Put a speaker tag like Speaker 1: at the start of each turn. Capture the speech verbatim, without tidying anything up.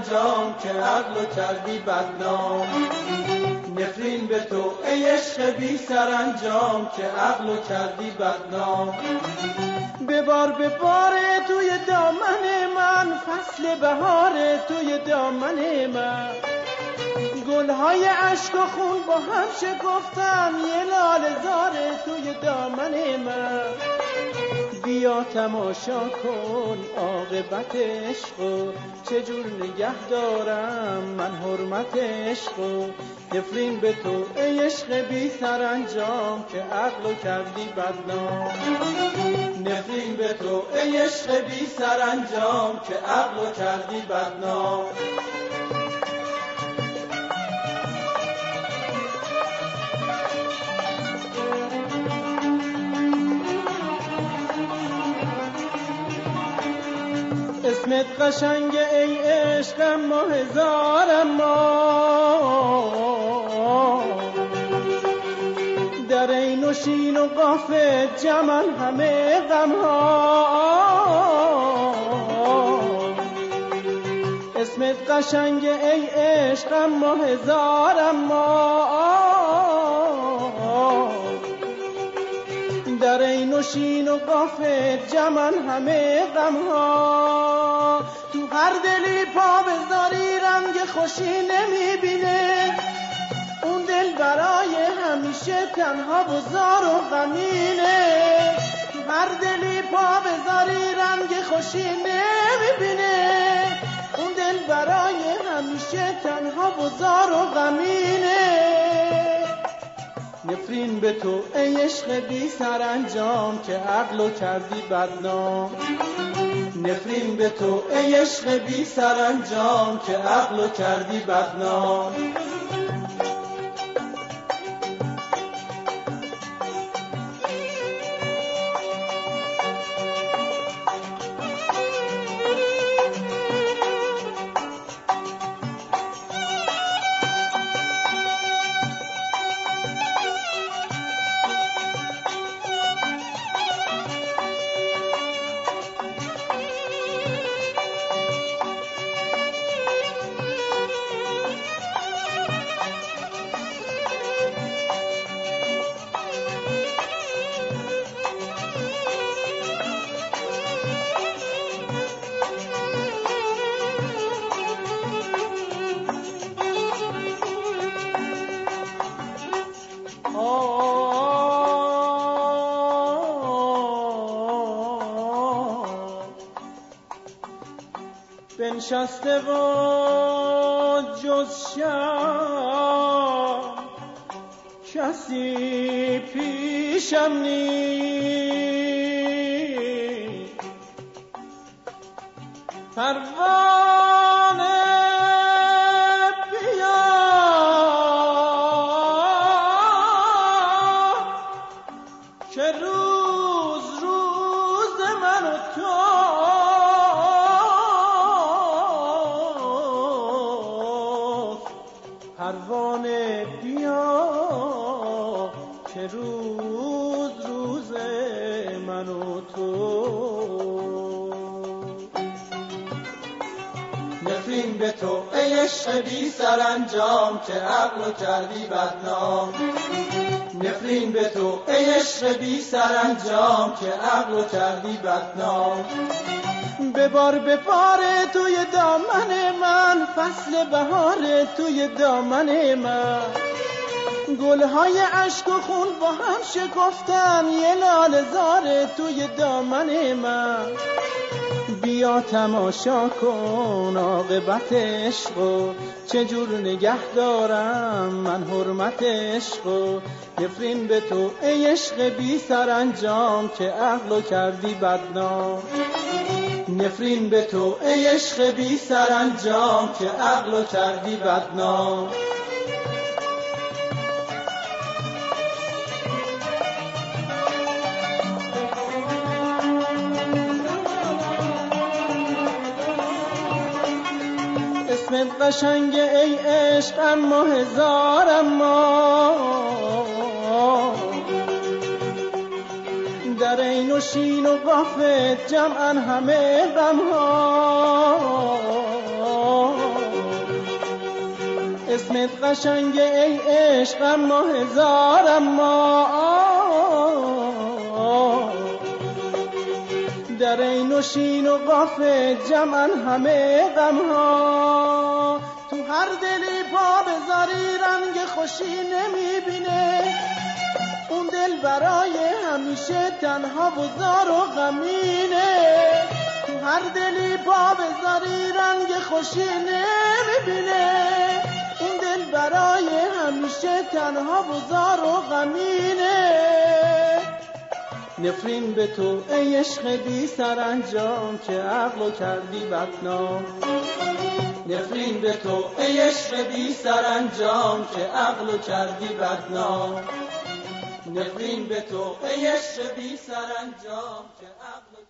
Speaker 1: سرانجام که عقل کردی بدنام. نفرین به تو ای عشق بی سرانجام که عقل کردی بدنام.
Speaker 2: ببار بباره توی دامن من، فصل بهار توی دامن من، گلهای عشق و خون با هم شکفتن، یه لاله زاره توی دامن من. بیا تماشا کن عاقبت عشقو، چجور نگه دارم من حرمت عشقو. نفرین به تو ای عشق بی سرانجام که عقل کردی بدنام.
Speaker 1: نفرین به تو ای عشق بی سرانجام که عقل کردی بدنام.
Speaker 2: اسمت قشنگ ای عشق اما هزار اما، در عین و شین و قاف جمع همه غم ها. اسمت قشنگ ای عشق اما هزار اما، در عین و شین و قاف جمع همه غم ها. تو هر دلی پا بذاری رنگ خوشی نمیبینه، اون دل برای همیشه تنها و زار و غمینه. تو هر دلی پا بذاری رنگ خوشی نمیبینه، اون دل برای همیشه تنها و زار و غمینه. نفرین به تو ای عشق بی سرانجام که عقل کردی بدنام.
Speaker 1: نفرین به تو ای عشق بی سرانجام که عقل کردی بدنام.
Speaker 2: بنشسته و جز شم کسی پیشم نیست، پروانه بیا که روز روز من و تو پروانه بیا که روز روز من و تو.
Speaker 1: نفرین به تو ای عشق بی سرانجام که عقل کردی بدنام. نفرین به تو ای عشق بی سرانجام که عقل کردی بدنام.
Speaker 2: ببار بباره توی دامن من، فصل بهار توی دامن من، گلهای عشق و خون با هم شکفتن، یه لاله زاره توی دامن من. بیا تماشا کن عاقبت عشقو، چجور نگه دارم من حرمت عشقو. نفرین به تو ای عشق بی سرانجام که عقل کردی بدنام.
Speaker 1: نفرین به تو ای عشق بی سرانجام که عقل کردی بدنام.
Speaker 2: اسمت قشنگ ای عشق اما هزار اما، در عین و شین و قاف جمعن همه غم ها. اسمت قشنگه ای عشق اما هزار اما در این و شین و قاف جمعن همه غمها تو هر دلی پا بذاری رنگ خوشی نمیبینه اون دل برای همیشه تنها و زار و غمینه تو هر دلی پا بذاری رنگ خوشی نمیبینه اون دل برای همیشه تنها و زار و غمینه نفرین به تو ای عشق بی سرانجام که عقلو کردی بدنام
Speaker 1: نفرین به تو ای عشق بی سرانجام که عقلو کردی بدنام نفرین به تو ای عشق بی سرانجام که عقلو